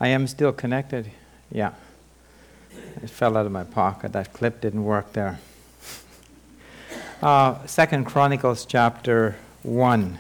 I am still connected. Yeah. It fell out of my pocket. That clip didn't work there. 2 Chronicles chapter 1.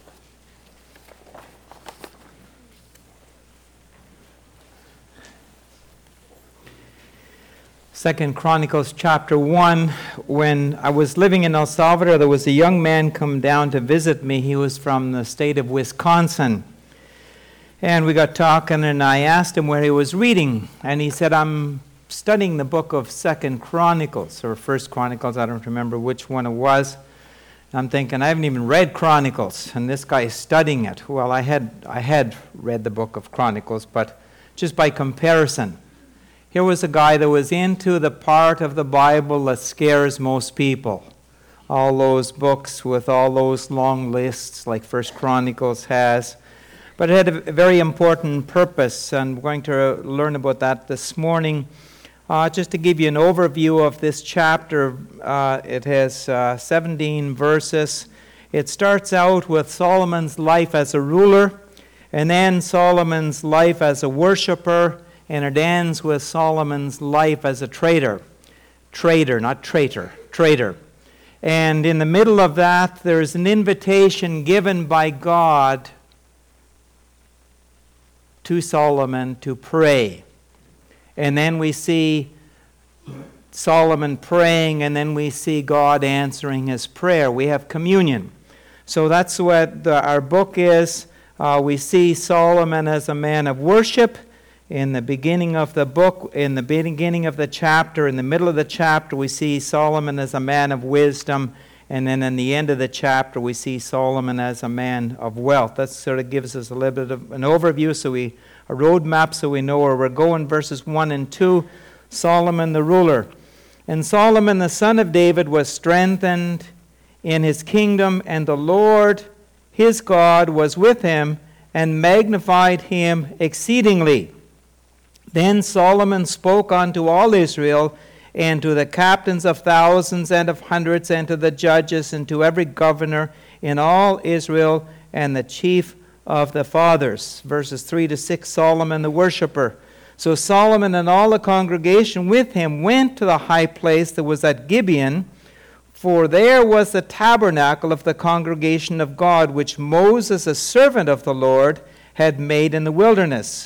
Second Chronicles chapter 1, when I was living in El Salvador, there was a young man come down to visit me. He was from the state of Wisconsin. And we got talking, and I asked him where he was reading. And he said, I'm studying the book of 2 Chronicles, or 1 Chronicles, I don't remember which one it was. And I'm thinking, I haven't even read Chronicles, and this guy is studying it. Well, I had read the book of Chronicles, but just by comparison. Here was a guy that was into the part of the Bible that scares most people. All those books with all those long lists like 1 Chronicles has. But it had a very important purpose, and we're going to learn about that this morning. Just to give you an overview of this chapter, it has 17 verses. It starts out with Solomon's life as a ruler, and then Solomon's life as a worshiper, and it ends with Solomon's life as a trader. Trader, not traitor, trader. And in the middle of that, there's an invitation given by God to Solomon to pray. And then we see Solomon praying, and then we see God answering his prayer. We have communion. So that's what our book is. We see Solomon as a man of worship. In the beginning of the book, in the beginning of the chapter, in the middle of the chapter, we see Solomon as a man of wisdom. And then in the end of the chapter, we see Solomon as a man of wealth. That sort of gives us a little bit of an overview, a roadmap, so we know where we're going. Verses 1 and 2, Solomon the ruler. And Solomon the son of David was strengthened in his kingdom, and the Lord his God was with him and magnified him exceedingly. Then Solomon spoke unto all Israel, and to the captains of thousands and of hundreds, and to the judges, and to every governor in all Israel, and the chief of the fathers. Verses 3 to 6, Solomon the worshipper. So Solomon and all the congregation with him went to the high place that was at Gibeon, for there was the tabernacle of the congregation of God, which Moses, a servant of the Lord, had made in the wilderness.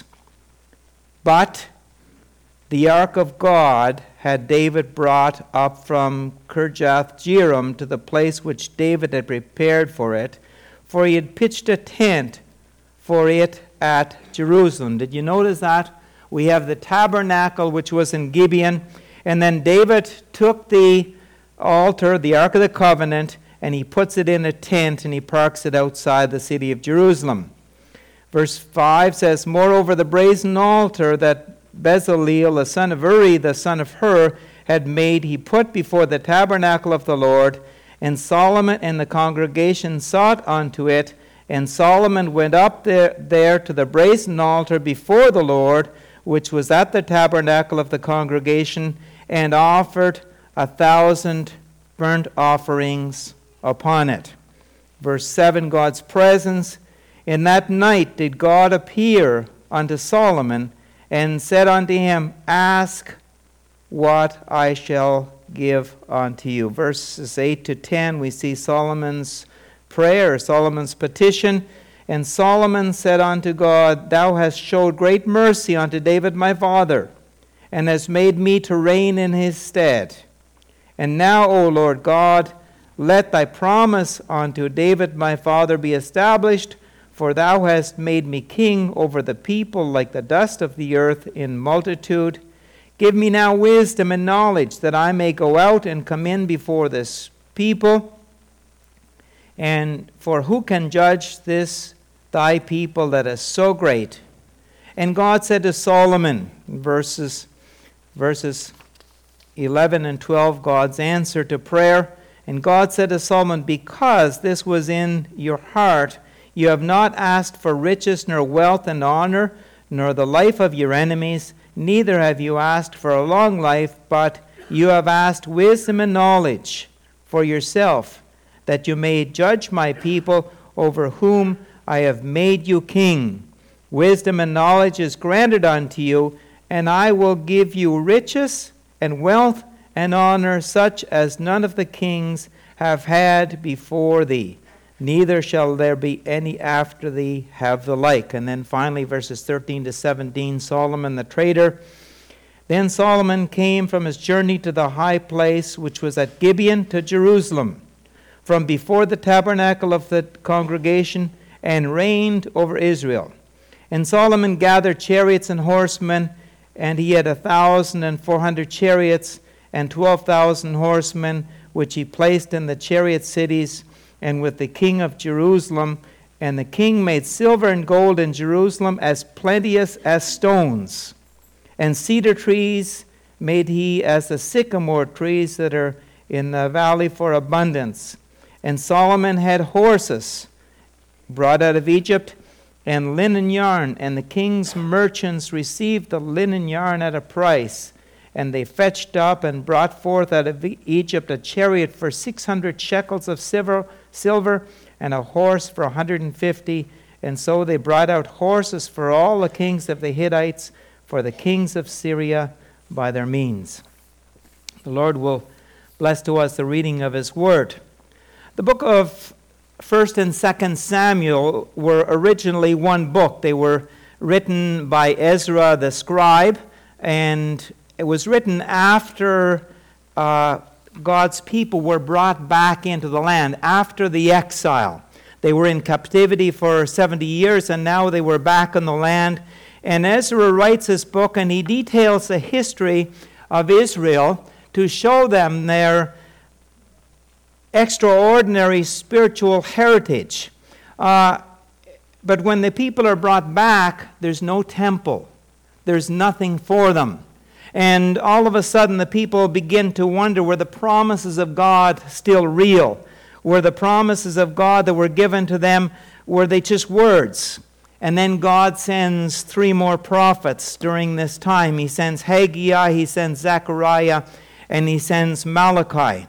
But the ark of God had David brought up from Kirjath-jearim to the place which David had prepared for it, for he had pitched a tent for it at Jerusalem. Did you notice that? We have the tabernacle which was in Gibeon, and then David took the altar, the Ark of the Covenant, and he puts it in a tent, and he parks it outside the city of Jerusalem. Verse 5 says, Moreover, the brazen altar that Bezaleel, the son of Uri, the son of Hur, had made, he put before the tabernacle of the Lord, and Solomon and the congregation sought unto it, and Solomon went up there to the brazen altar before the Lord, which was at the tabernacle of the congregation, and offered 1,000 burnt offerings upon it. Verse 7, God's presence. In that night did God appear unto Solomon, and said unto him, Ask what I shall give unto you. Verses 8 to 10, we see Solomon's prayer, Solomon's petition. And Solomon said unto God, Thou hast showed great mercy unto David my father, and hast made me to reign in his stead. And now, O Lord God, let thy promise unto David my father be established, for thou hast made me king over the people like the dust of the earth in multitude. Give me now wisdom and knowledge, that I may go out and come in before this people. And for who can judge this thy people that is so great? And God said to Solomon, verses 11 and 12, God's answer to prayer. And God said to Solomon, Because this was in your heart, you have not asked for riches, nor wealth and honor, nor the life of your enemies, neither have you asked for a long life, but you have asked wisdom and knowledge for yourself, that you may judge my people over whom I have made you king. Wisdom and knowledge is granted unto you, and I will give you riches and wealth and honor, such as none of the kings have had before thee. Neither shall there be any after thee have the like. And then finally, verses 13 to 17, Solomon the trader. Then Solomon came from his journey to the high place, which was at Gibeon, to Jerusalem, from before the tabernacle of the congregation, and reigned over Israel. And Solomon gathered chariots and horsemen, and he had 1,400 chariots and 12,000 horsemen, which he placed in the chariot cities, and with the king of Jerusalem. And the king made silver and gold in Jerusalem as plenteous as stones. And cedar trees made he as the sycamore trees that are in the valley for abundance. And Solomon had horses brought out of Egypt, and linen yarn, and the king's merchants received the linen yarn at a price. And they fetched up and brought forth out of Egypt a chariot for 600 shekels of silver, and a horse for 150. And so they brought out horses for all the kings of the Hittites, for the kings of Syria by their means. The Lord will bless to us the reading of his word. The book of 1st and 2nd Samuel were originally one book. They were written by Ezra the scribe, and it was written after God's people were brought back into the land, after the exile. They were in captivity for 70 years, and now they were back in the land. And Ezra writes this book, and he details the history of Israel to show them their extraordinary spiritual heritage. But when the people are brought back, there's no temple. There's nothing for them. And all of a sudden, the people begin to wonder, were the promises of God still real? Were the promises of God that were given to them, were they just words? And then God sends 3 more prophets during this time. He sends Haggai, he sends Zechariah, and he sends Malachi.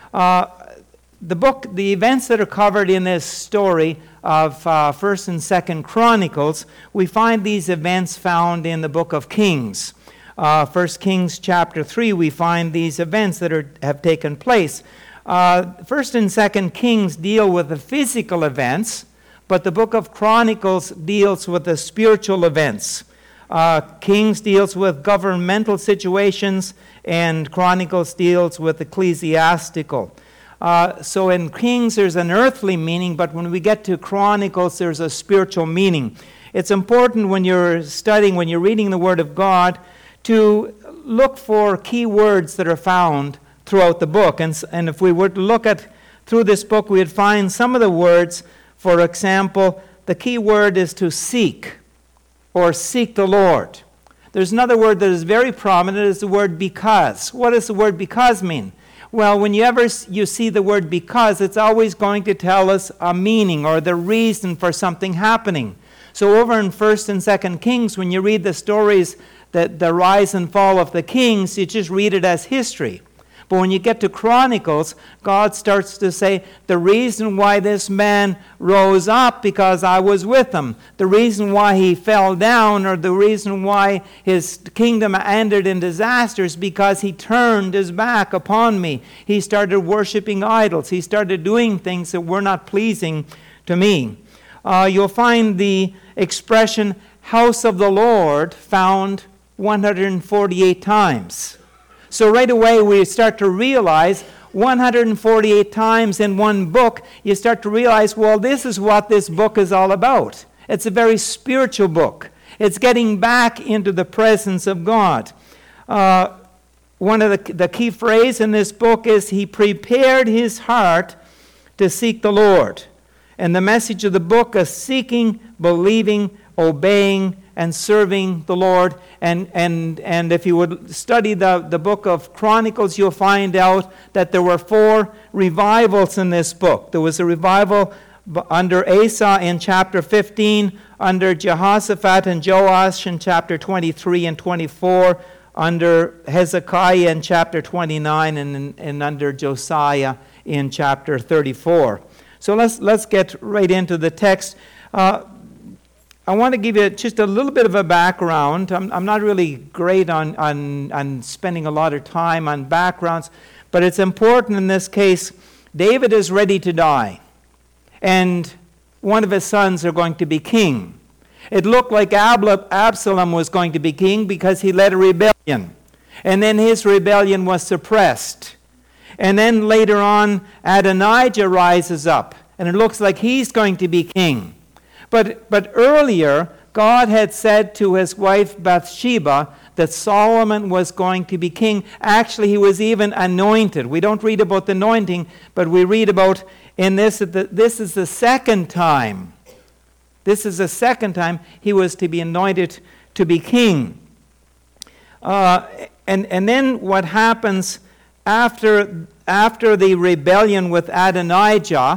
The events that are covered in this story of 1st and 2nd Chronicles, we find these events found in the book of Kings. 1 Kings chapter 3, we find these events that have taken place. 1st and 2nd Kings deal with the physical events, but the book of Chronicles deals with the spiritual events. Kings deals with governmental situations, and Chronicles deals with ecclesiastical. So in Kings there's an earthly meaning, but when we get to Chronicles there's a spiritual meaning. It's important when you're studying, when you're reading the Word of God, to look for key words that are found throughout the book. And if we were to look through this book, we would find some of the words. For example, the key word is to seek, or seek the Lord. There's another word that is very prominent, is the word because. What does the word because mean? Well, whenever you see the word because, it's always going to tell us a meaning or the reason for something happening. So over in 1st and 2nd Kings, when you read the stories, that the rise and fall of the kings, you just read it as history. But when you get to Chronicles, God starts to say, the reason why this man rose up, because I was with him. The reason why he fell down, or the reason why his kingdom ended in disasters, because he turned his back upon me. He started worshiping idols. He started doing things that were not pleasing to me. You'll find the expression, house of the Lord, found 148 times. So right away we start to realize 148 times in one book, you start to realize, well, this is what this book is all about. It's a very spiritual book. It's getting back into the presence of God. One of the key phrase in this book is, he prepared his heart to seek the Lord. And the message of the book is seeking, believing, obeying, and serving the Lord. And if you would study the book of Chronicles, you'll find out that there were 4 revivals in this book. There was a revival under Asa in chapter 15, under Jehoshaphat and Joash in chapter 23 and 24, under Hezekiah in chapter 29, and under Josiah in chapter 34. So let's get right into the text. I want to give you just a little bit of a background. I'm not really great on spending a lot of time on backgrounds, but it's important in this case. David is ready to die, and one of his sons are going to be king. It looked like Absalom was going to be king because he led a rebellion, and then his rebellion was suppressed. And then later on, Adonijah rises up, and it looks like he's going to be king. But earlier, God had said to his wife Bathsheba that Solomon was going to be king. Actually, he was even anointed. We don't read about the anointing, but we read about in this that this is the second time. This is the second time he was to be anointed to be king. And then what happens after the rebellion with Adonijah,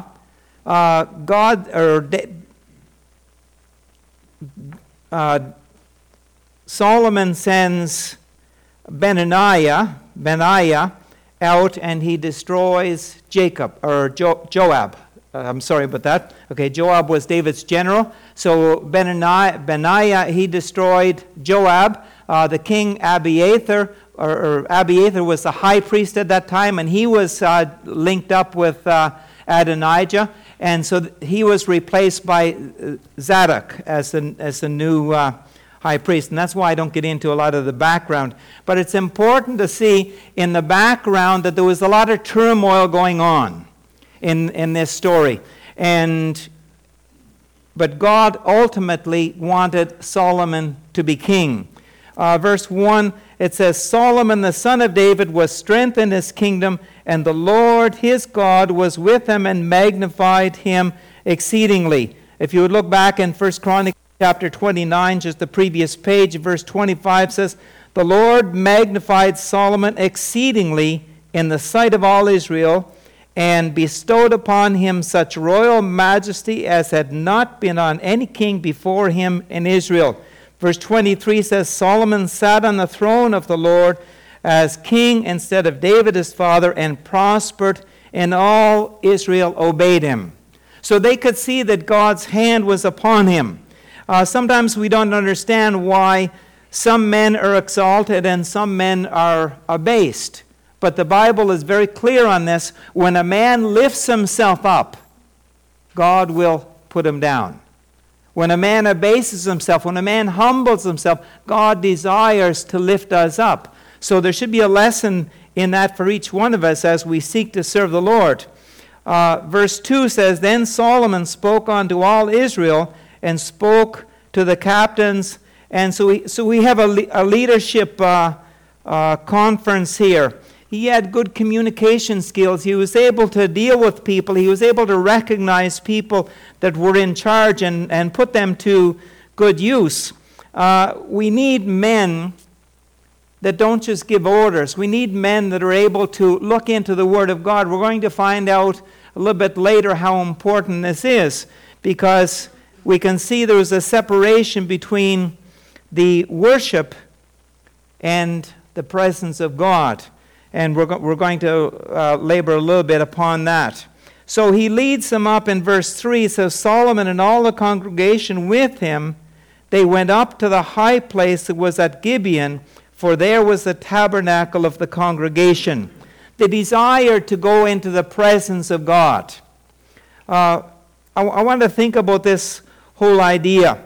Solomon sends Benaiah out, and he destroys Joab. I'm sorry about that. Okay, Joab was David's general. So Benaiah, he destroyed Joab. The king Abiathar, or Abiathar was the high priest at that time, and he was linked up with Adonijah. And so he was replaced by Zadok as the new high priest. And that's why I don't get into a lot of the background. But it's important to see in the background that there was a lot of turmoil going on in this story. But God ultimately wanted Solomon to be king. Verse 1, it says, Solomon the son of David was strengthened in his kingdom, and the Lord his God was with him and magnified him exceedingly. If you would look back in 1 Chronicles chapter 29, just the previous page, verse 25 says, the Lord magnified Solomon exceedingly in the sight of all Israel, and bestowed upon him such royal majesty as had not been on any king before him in Israel. Verse 23 says, Solomon sat on the throne of the Lord as king instead of David his father, and prospered, and all Israel obeyed him. So they could see that God's hand was upon him. Sometimes we don't understand why some men are exalted and some men are abased. But the Bible is very clear on this. When a man lifts himself up, God will put him down. When a man abases himself, when a man humbles himself, God desires to lift us up. So there should be a lesson in that for each one of us as we seek to serve the Lord. Verse 2 says, Then Solomon spoke unto all Israel and spoke to the captains. And so we have a leadership conference here. He had good communication skills. He was able to deal with people. He was able to recognize people that were in charge and put them to good use. We need men that don't just give orders. We need men that are able to look into the Word of God. We're going to find out a little bit later how important this is, because we can see there was a separation between the worship and the presence of God. And we're going to labor a little bit upon that. So he leads them up in verse 3. So Solomon and all the congregation with him, they went up to the high place that was at Gibeon, for there was the tabernacle of the congregation. The desire to go into the presence of God. I want to think about this whole idea.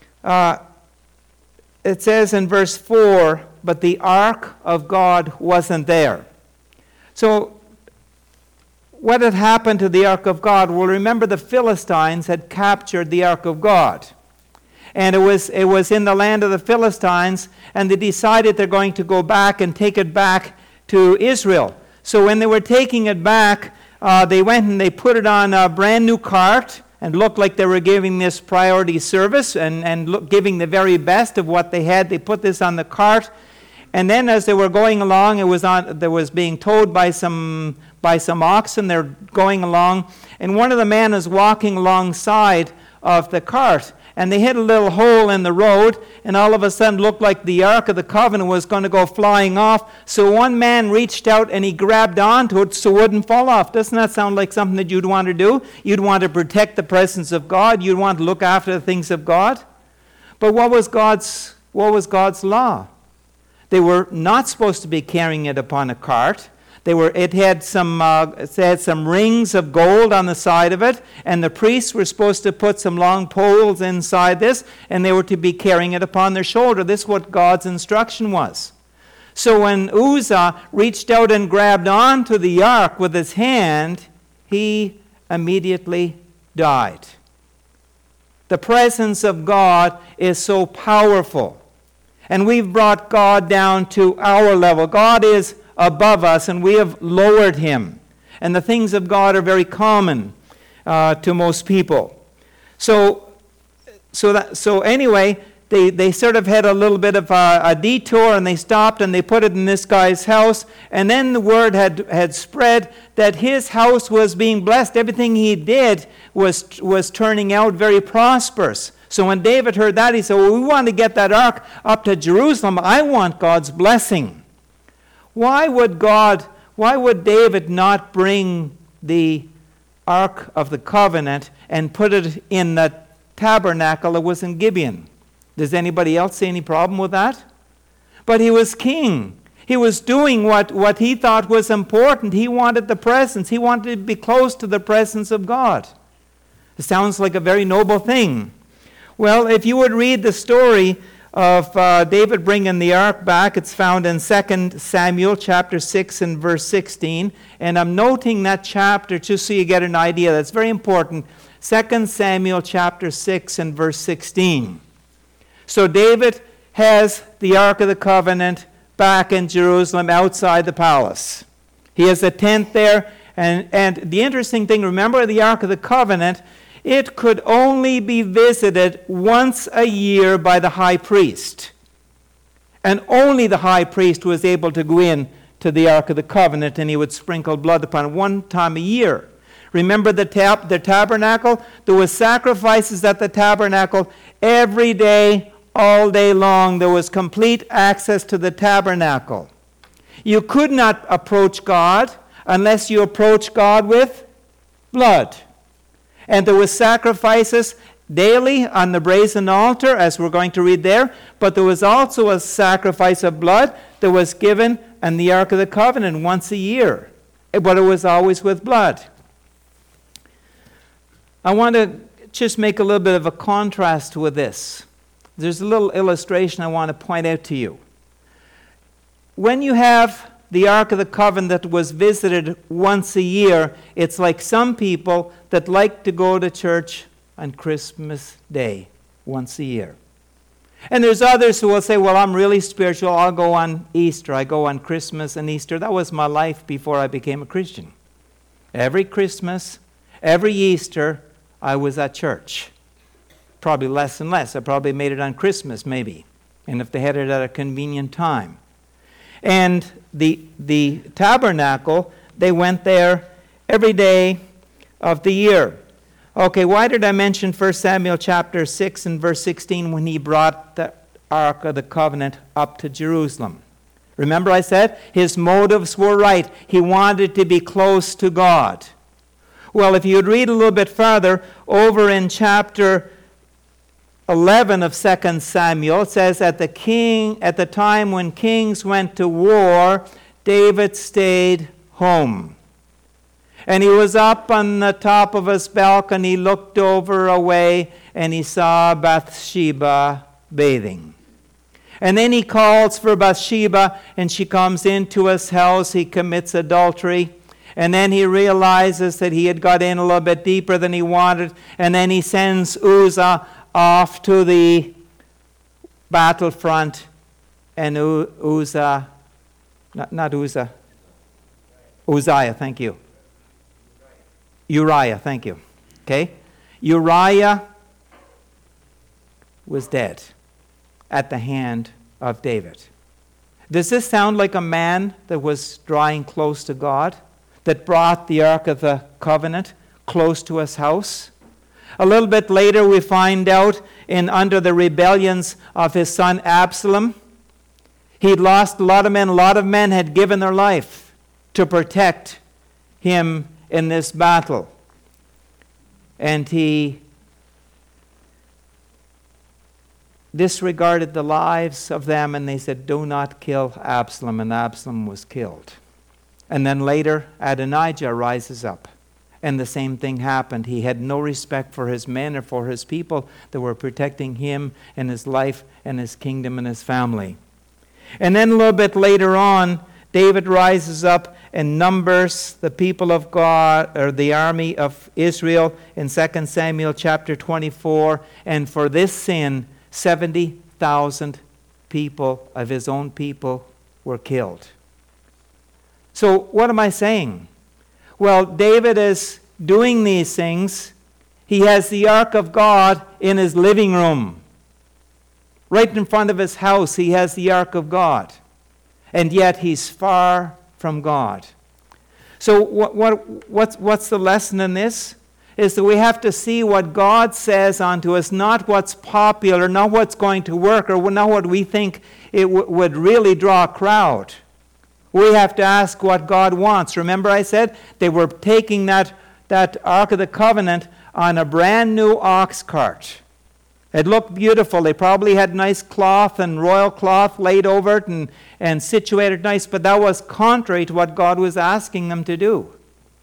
It says in verse 4, but the ark of God wasn't there. So what had happened to the ark of God? Well, remember the Philistines had captured the ark of God. And it was in the land of the Philistines, and they decided they're going to go back and take it back to Israel. So when they were taking it back, they went and they put it on a brand new cart, and looked like they were giving this priority service and giving the very best of what they had. They put this on the cart, and then as they were going along, there was being towed by some oxen. They're going along, and one of the men is walking alongside of the cart, and they hit a little hole in the road, and all of a sudden looked like the Ark of the Covenant was going to go flying off. So one man reached out and he grabbed onto it so it wouldn't fall off. Doesn't that sound like something that you'd want to do? You'd want to protect the presence of God. You'd want to look after the things of God. But what was God's law? They were not supposed to be carrying it upon a cart. It had some rings of gold on the side of it, and the priests were supposed to put some long poles inside this, and they were to be carrying it upon their shoulder. This is what God's instruction was. So when Uzzah reached out and grabbed onto the ark with his hand, he immediately died. The presence of God is so powerful. And we've brought God down to our level. God is above us, and we have lowered him. And the things of God are very common to most people. So anyway, they sort of had a little bit of a detour, and they stopped and they put it in this guy's house. And then the word had spread that his house was being blessed. Everything he did was turning out very prosperous. So when David heard that, he said, well, we want to get that ark up to Jerusalem. I want God's blessing. Why would David not bring the Ark of the Covenant and put it in the tabernacle that was in Gibeon? Does anybody else see any problem with that? But he was king. He was doing what he thought was important. He wanted the presence. He wanted to be close to the presence of God. It sounds like a very noble thing. Well, if you would read the story of David bringing the ark back, it's found in 2 Samuel chapter 6 and verse 16. And I'm noting that chapter just so you get an idea. That's very important. 2 Samuel chapter 6 and verse 16. So David has the Ark of the Covenant back in Jerusalem outside the palace. He has a tent there. And the interesting thing, remember the Ark of the Covenant, it could only be visited once a year by the high priest. And only the high priest was able to go in to the Ark of the Covenant, and he would sprinkle blood upon it one time a year. Remember the tabernacle? There were sacrifices at the tabernacle every day, all day long. There was complete access to the tabernacle. You could not approach God unless you approached God with blood. And there were sacrifices daily on the brazen altar, as we're going to read there. But there was also a sacrifice of blood that was given in the Ark of the Covenant once a year. But it was always with blood. I want to just make a little bit of a contrast with this. There's a little illustration I want to point out to you. When you have the Ark of the Covenant that was visited once a year, it's like some people that like to go to church on Christmas Day once a year. And there's others who will say, well, I'm really spiritual. I'll go on Easter. I go on Christmas and Easter. That was my life before I became a Christian. Every Christmas, every Easter, I was at church. Probably less and less. I probably made it on Christmas, maybe. And if they had it at a convenient time. And the tabernacle, they went there every day of the year. Okay, why did I mention 1 Samuel chapter 6 and verse 16 when he brought the Ark of the Covenant up to Jerusalem? Remember I said his motives were right. He wanted to be close to God. Well, if you would read a little bit further, over in chapter 11 of 2 Samuel, it says, at the time when kings went to war, David stayed home. And he was up on the top of his balcony, looked over away, and he saw Bathsheba bathing. And then he calls for Bathsheba, and she comes into his house. He commits adultery. And then he realizes that he had got in a little bit deeper than he wanted. And then he sends Uzzah off to the battlefront. And Uzziah, thank you. Uriah, thank you. Okay? Uriah was dead at the hand of David. Does this sound like a man that was drawing close to God, that brought the Ark of the Covenant close to his house? A little bit later we find out under the rebellions of his son Absalom, he'd lost a lot of men. A lot of men had given their life to protect him in this battle. And he disregarded the lives of them, and they said, do not kill Absalom, and Absalom was killed. And then later, Adonijah rises up, and the same thing happened. He had no respect for his men or for his people that were protecting him and his life and his kingdom and his family. And then a little bit later on, David rises up and numbers the people of God, or the army of Israel, in 2 Samuel chapter 24. And for this sin, 70,000 people of his own people were killed. So what am I saying? Well, David is doing these things. He has the ark of God in his living room. Right in front of his house, he has the ark of God. And yet he's far from God. So what's the lesson in this? Is that we have to see what God says unto us, not what's popular, not what's going to work, or not what we think it would really draw a crowd. We have to ask what God wants. Remember I said they were taking that Ark of the Covenant on a brand new ox cart. It looked beautiful. They probably had nice cloth and royal cloth laid over it and situated nice, but that was contrary to what God was asking them to do.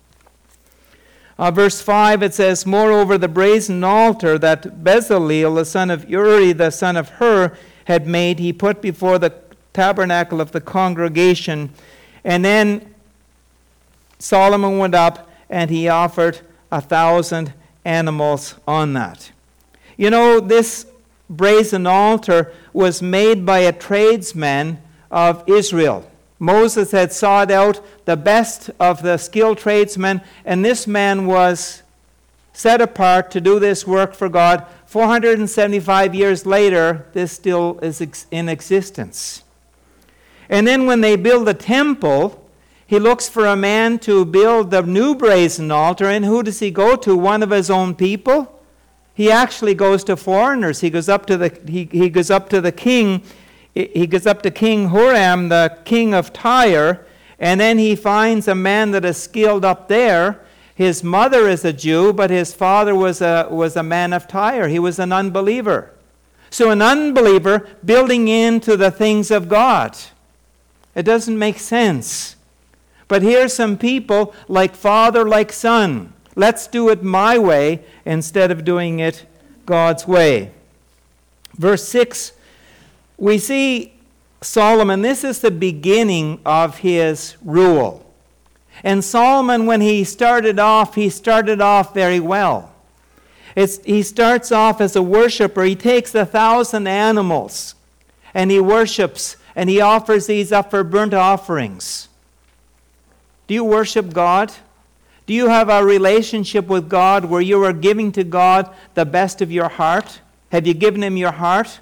Verse 5, it says, moreover, the brazen altar that Bezaleel, the son of Uri, the son of Hur, had made, he put before the tabernacle of the congregation. And then Solomon went up and he offered 1,000 animals on that. You know, this brazen altar was made by a tradesman of Israel. Moses had sought out the best of the skilled tradesmen, and this man was set apart to do this work for God. 475 years later, this still is in existence. And then when they build the temple, he looks for a man to build the new brazen altar, and who does he go to? One of his own people? He actually goes to foreigners. He goes up to the king. He goes up to King Huram, the king of Tyre, and then he finds a man that is skilled up there. His mother is a Jew, but his father was a man of Tyre. He was an unbeliever. So an unbeliever building into the things of God. It doesn't make sense. But here's some people like father, like son. Let's do it my way instead of doing it God's way. Verse 6, we see Solomon. This is the beginning of his rule. And Solomon, when he started off very well. He starts off as a worshiper. He takes 1,000 animals and he worships and he offers these up for burnt offerings. Do you worship God? Do you have a relationship with God where you are giving to God the best of your heart? Have you given him your heart?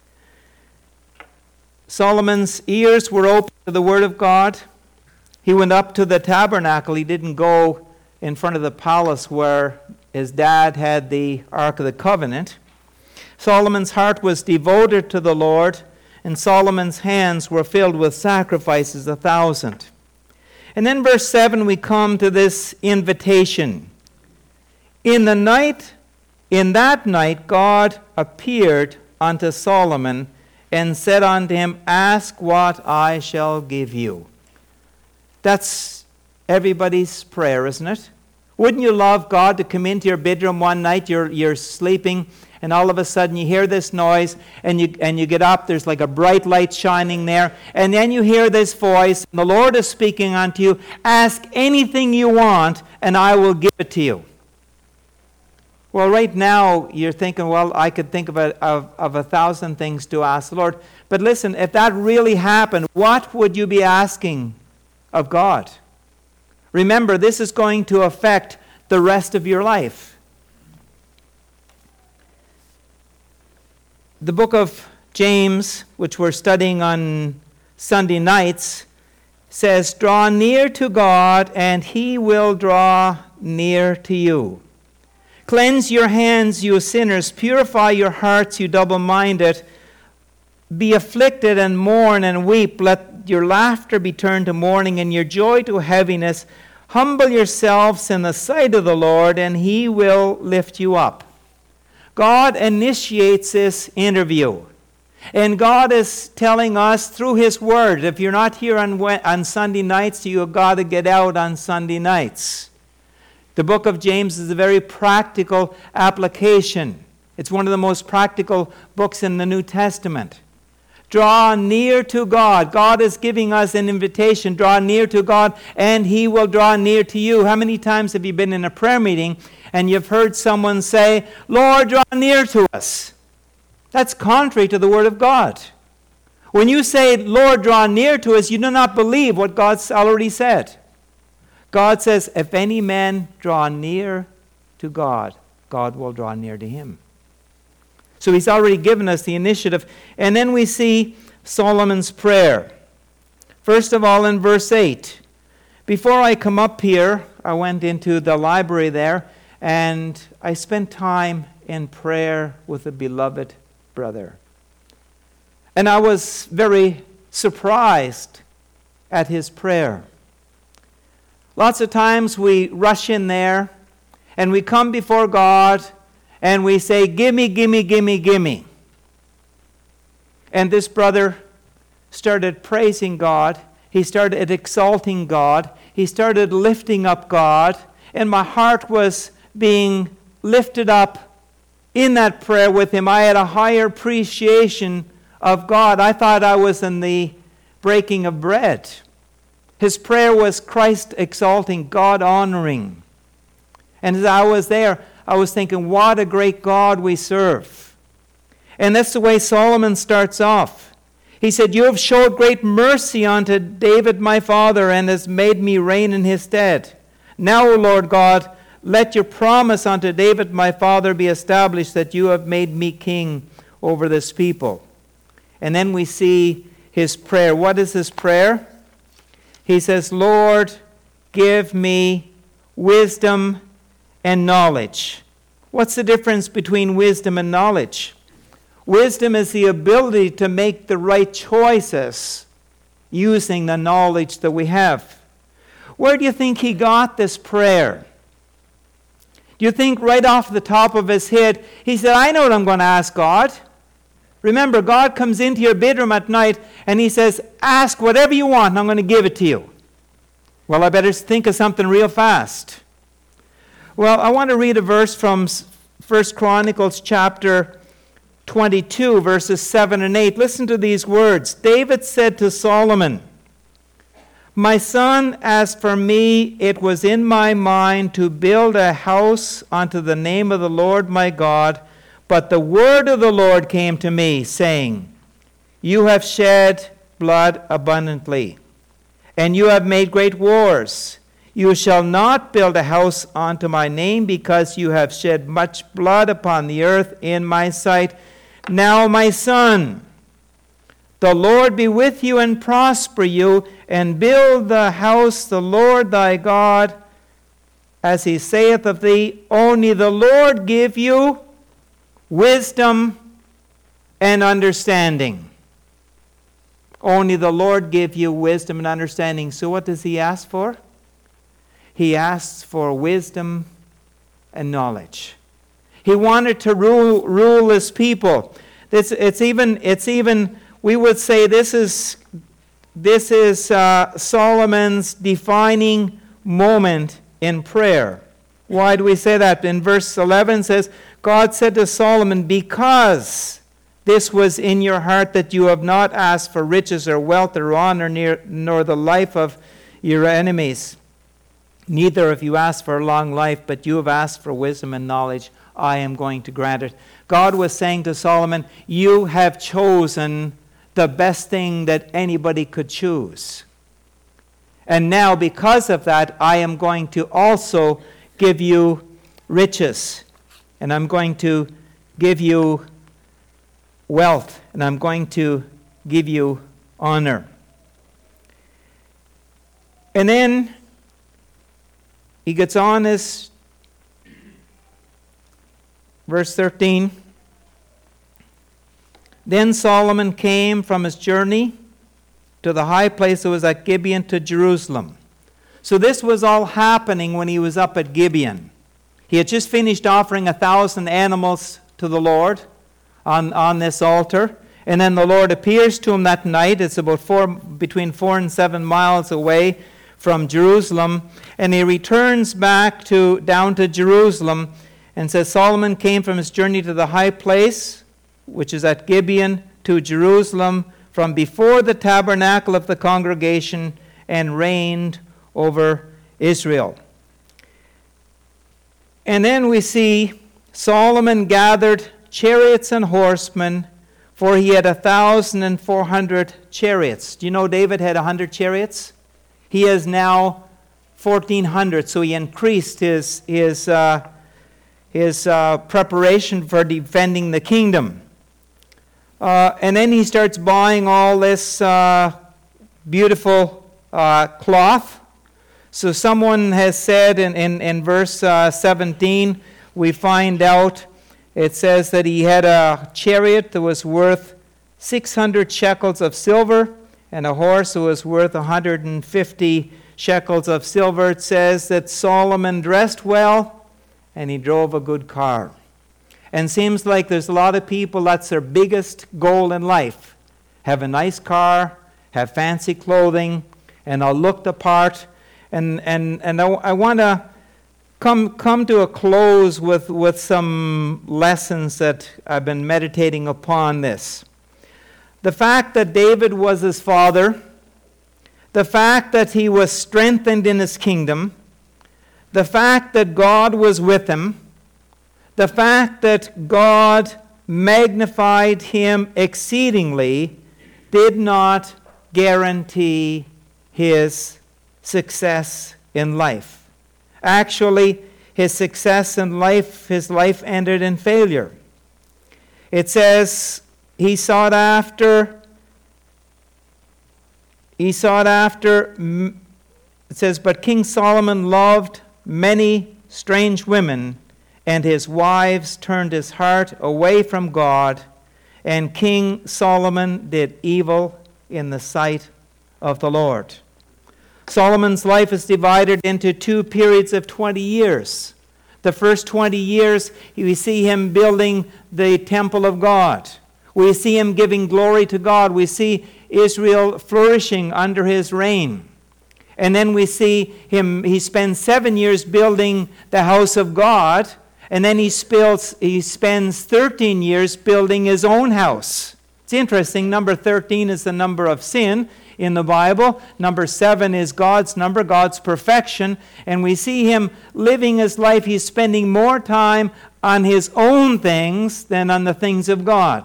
Solomon's ears were open to the word of God. He went up to the tabernacle. He didn't go in front of the palace where his dad had the Ark of the Covenant. Solomon's heart was devoted to the Lord, and Solomon's hands were filled with sacrifices, 1,000. And then verse 7, we come to this invitation. In that night, God appeared unto Solomon and said unto him, ask what I shall give you. That's everybody's prayer, isn't it? Wouldn't you love God to come into your bedroom one night, you're sleeping, and all of a sudden you hear this noise, and you get up, there's like a bright light shining there, and then you hear this voice, and the Lord is speaking unto you, ask anything you want, and I will give it to you. Well, right now, you're thinking, well, I could think of 1,000 things to ask the Lord. But listen, if that really happened, what would you be asking of God? Remember, this is going to affect the rest of your life. The book of James, which we're studying on Sunday nights, says, draw near to God, and he will draw near to you. Cleanse your hands, you sinners. Purify your hearts, you double-minded. Be afflicted and mourn and weep. Let your laughter be turned to mourning and your joy to heaviness. Humble yourselves in the sight of the Lord, and he will lift you up. God initiates this interview. And God is telling us through His Word, if you're not here on Sunday nights, you've got to get out on Sunday nights. The book of James is a very practical application. It's one of the most practical books in the New Testament. Draw near to God. God is giving us an invitation. Draw near to God, and He will draw near to you. How many times have you been in a prayer meeting and you've heard someone say, Lord, draw near to us? That's contrary to the Word of God. When you say, Lord, draw near to us, you do not believe what God's already said. God says, if any man draw near to God, God will draw near to him. So He's already given us the initiative. And then we see Solomon's prayer. First of all, in verse 8. Before I come up here, I went into the library there, and I spent time in prayer with a beloved brother. And I was very surprised at his prayer. Lots of times we rush in there and we come before God and we say, gimme, gimme, gimme, gimme. And this brother started praising God. He started exalting God. He started lifting up God. And my heart was being lifted up in that prayer with him. I had a higher appreciation of God. I thought I was in the breaking of bread. His prayer was Christ exalting, God honoring. And as I was there, I was thinking, what a great God we serve. And that's the way Solomon starts off. He said, you have showed great mercy unto David my father, and has made me reign in his stead. Now, O Lord God, let your promise unto David my father be established, that you have made me king over this people. And then we see his prayer. What is his prayer? He says, Lord, give me wisdom and knowledge. What's the difference between wisdom and knowledge? Wisdom is the ability to make the right choices using the knowledge that we have. Where do you think he got this prayer? Do you think right off the top of his head, he said, I know what I'm going to ask God. Remember, God comes into your bedroom at night and He says, ask whatever you want and I'm going to give it to you. Well, I better think of something real fast. Well, I want to read a verse from 1 Chronicles chapter 22, verses 7 and 8. Listen to these words. David said to Solomon, my son, as for me, it was in my mind to build a house unto the name of the Lord my God, but the word of the Lord came to me, saying, you have shed blood abundantly, and you have made great wars. You shall not build a house unto my name, because you have shed much blood upon the earth in my sight. Now, my son, the Lord be with you and prosper you, and build the house the Lord thy God, as he saith of thee. Only the Lord give you wisdom and understanding. Only the Lord give you wisdom and understanding. So what does he ask for? He asks for wisdom and knowledge. He wanted to rule his people. It's even we would say this is Solomon's defining moment in prayer. Why do we say that? In verse 11 says, God said to Solomon, because this was in your heart, that you have not asked for riches or wealth or honor, nor the life of your enemies. Neither have you asked for a long life, but you have asked for wisdom and knowledge. I am going to grant it. God was saying to Solomon, you have chosen the best thing that anybody could choose. And now, because of that, I am going to also give you riches. And I'm going to give you wealth. And I'm going to give you honor. And then he gets on this, verse 13. Then Solomon came from his journey to the high place that was at Gibeon to Jerusalem. So this was all happening when he was up at Gibeon. He had just finished offering 1,000 animals to the Lord on this altar. And then the Lord appears to him that night. It's about between 4 and 7 miles away from Jerusalem. And he returns back down to Jerusalem and says, Solomon came from his journey to the high place, which is at Gibeon, to Jerusalem from before the tabernacle of the congregation, and reigned over Israel. And then we see Solomon gathered chariots and horsemen, for he had 1,400 chariots. Do you know David had 100 chariots? He has now 1,400, so he increased his preparation for defending the kingdom. And then he starts buying all this beautiful cloth. So someone has said in verse 17, we find out, it says that he had a chariot that was worth 600 shekels of silver, and a horse that was worth 150 shekels of silver. It says that Solomon dressed well, and he drove a good car. And seems like there's a lot of people, that's their biggest goal in life. Have a nice car, have fancy clothing, and are looked apart. And I want to come to a close with some lessons that I've been meditating upon this. The fact that David was his father, the fact that he was strengthened in his kingdom, the fact that God was with him, the fact that God magnified him exceedingly did not guarantee his success in life. Actually, his success in life, his life ended in failure. It says he sought after, it says, but King Solomon loved many strange women, and his wives turned his heart away from God, and King Solomon did evil in the sight of the Lord. Solomon's life is divided into 2 periods of 20 years. The first 20 years, we see him building the temple of God. We see him giving glory to God. We see Israel flourishing under his reign. And then we see he spends 7 years building the house of God, and then he spends 13 years building his own house. It's interesting, number 13 is the number of sin in the Bible. Number 7 is God's number, God's perfection. And we see him living his life. He's spending more time on his own things than on the things of God.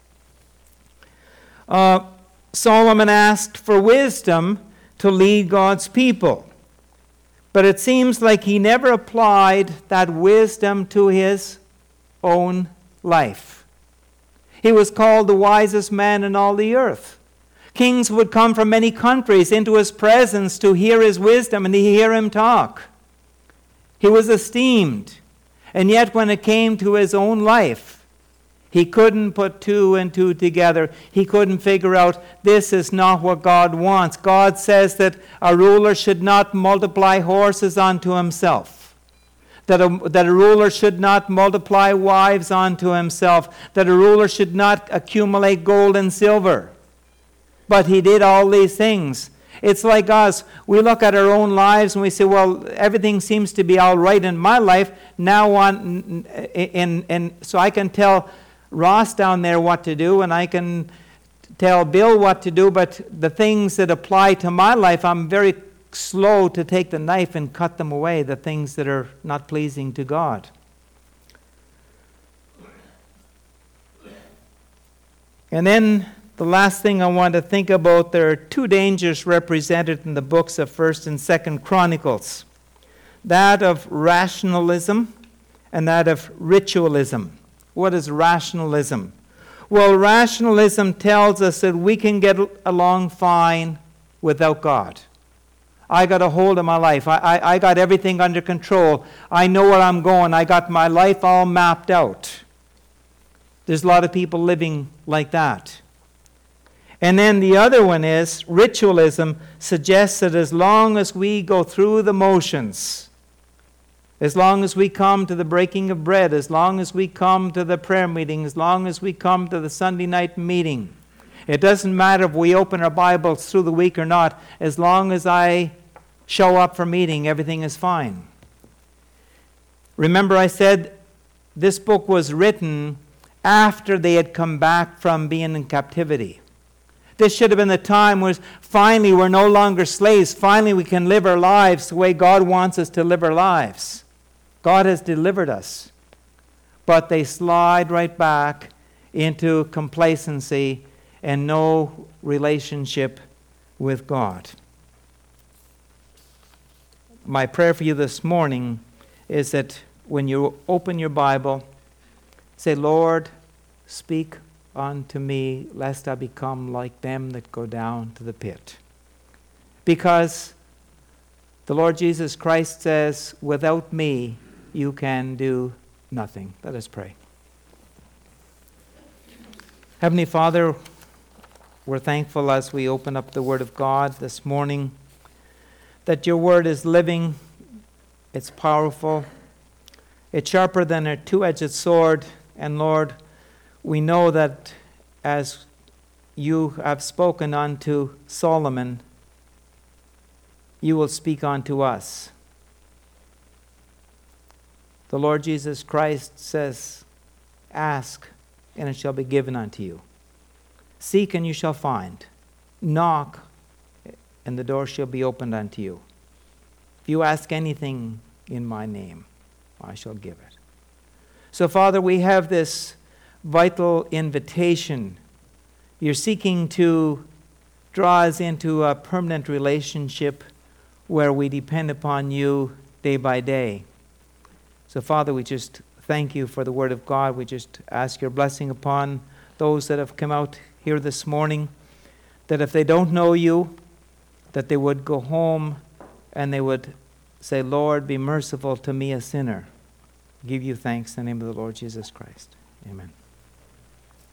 Solomon asked for wisdom to lead God's people. But it seems like he never applied that wisdom to his own life. He was called the wisest man in all the earth. Kings would come from many countries into his presence to hear his wisdom and to hear him talk. He was esteemed. And yet when it came to his own life, he couldn't put 2 and 2 together. He couldn't figure out, this is not what God wants. God says that a ruler should not multiply horses unto himself. That a ruler should not multiply wives unto himself. That a ruler should not accumulate gold and silver. But he did all these things. It's like us. We look at our own lives and we say, well, everything seems to be all right in my life. Now on, and so I can tell Ross down there what to do, and I can tell Bill what to do, but the things that apply to my life, I'm very slow to take the knife and cut them away, the things that are not pleasing to God. And then the last thing I want to think about, there are 2 dangers represented in the books of 1st and 2nd Chronicles. That of rationalism and that of ritualism. What is rationalism? Well, rationalism tells us that we can get along fine without God. I got a hold of my life. I got everything under control. I know where I'm going. I got my life all mapped out. There's a lot of people living like that. And then the other one is, ritualism suggests that as long as we go through the motions, As long as we come to the breaking of bread, as long as we come to the prayer meeting, as long as we come to the Sunday night meeting. It doesn't matter if we open our Bibles through the week or not. As long as I show up for meeting, everything is fine. Remember I said this book was written after they had come back from being in captivity. This should have been the time where finally we're no longer slaves. Finally we can live our lives the way God wants us to live our lives. God has delivered us. But they slide right back into complacency and no relationship with God. My prayer for you this morning is that when you open your Bible, say, Lord, speak unto me, lest I become like them that go down to the pit. Because the Lord Jesus Christ says, without me, you can do nothing. Let us pray. Heavenly Father, we're thankful as we open up the Word of God this morning that your Word is living, it's powerful, it's sharper than a two-edged sword, and Lord, we know that as you have spoken unto Solomon, you will speak unto us. The Lord Jesus Christ says, ask, and it shall be given unto you. Seek, and you shall find. Knock, and the door shall be opened unto you. If you ask anything in my name, I shall give it. So, Father, we have this vital invitation. You're seeking to draw us into a permanent relationship where we depend upon you day by day. So, Father, we just thank you for the Word of God. We just ask your blessing upon those that have come out here this morning, that if they don't know you, that they would go home and they would say, Lord, be merciful to me, a sinner. Give you thanks in the name of the Lord Jesus Christ. Amen.